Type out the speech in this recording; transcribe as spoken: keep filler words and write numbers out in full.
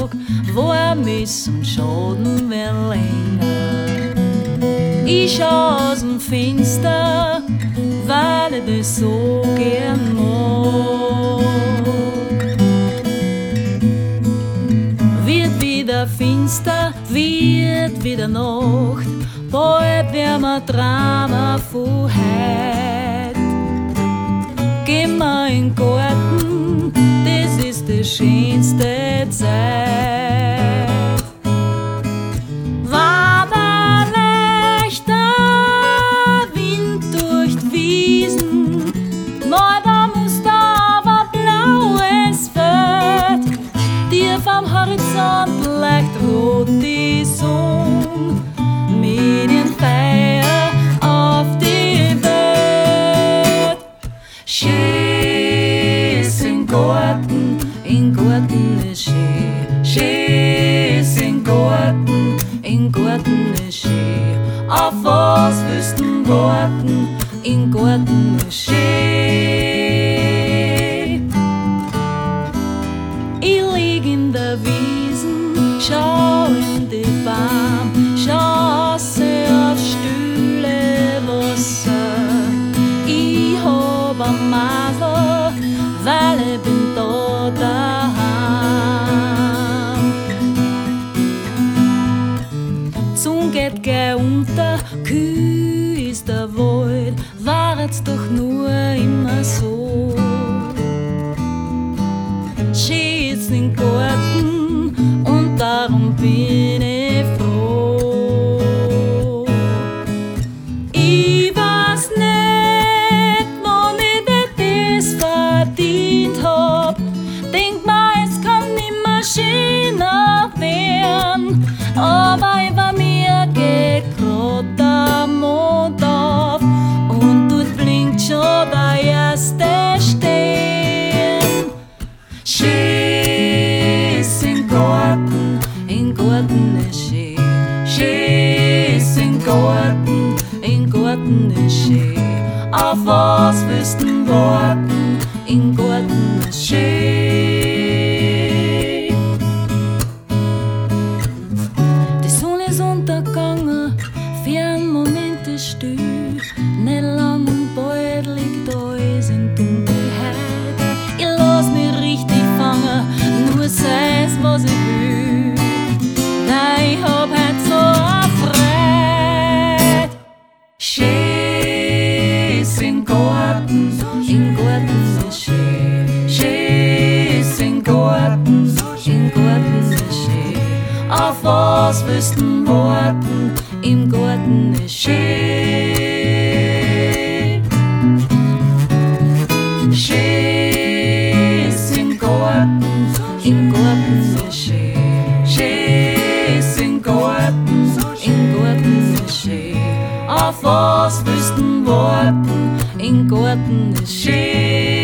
Tag, wo er miss und Schaden wär länger. Ich schau aus dem Fenster, weil ich das so gern mag. Wird wieder finster, wird wieder Nacht, bald wär mir Drama von heut. Geh mal in den Garten, das ist die schönste Zeit. Warmer, leichter Wind durch die Wiesen, mal da muss da aber blaues Feld. Dir vom Horizont leicht rot die Sonne, Medienfeier auf die Welt. Schön ist im Garten, im Garten ist schön. Schön ist im Garten, im Garten ist schön. Auf was willst du warten? Im Garten ist schön. Ich lieg in der Wiesen, schau in die Baum, schau se auf stille Wasser. Ich hab am Masel, weil ich bin da daheim. Die Sonne geht gleich unter, kühl ist der Wald, war's doch nur immer so. Schön ist im Garten und darum bin ich froh. Ich weiß nicht, wann ich das verdient hab. Denk mal, es kann nimmer schöner werden, aber über mir geht grad der Mond auf und dort blinkt schon der erste Stern. Schön ist im Garten, im Garten ist schön. Schön ist im Garten, im Garten ist schön. Auf was willst du warten? Im Garten ist schön. Die Sonne ist untergegangen, für einen Moment ist still. Nicht lang und bald liegt alles in Dunkelheit. Ich lass mich richtig fangen, nur sei's, was ich will. Nein, ich hab heut so eine Freude. Schön ist im Garten, im Garten ist schön. Schön ist im Garten, im Garten ist schön. Auf was willst du warten? Im Garten ist schön. Schön ist im Garten, im Garten ist schön. Schön ist im Garten, im Garten ist schön. Auf was willst du warten? Im Garten ist schön.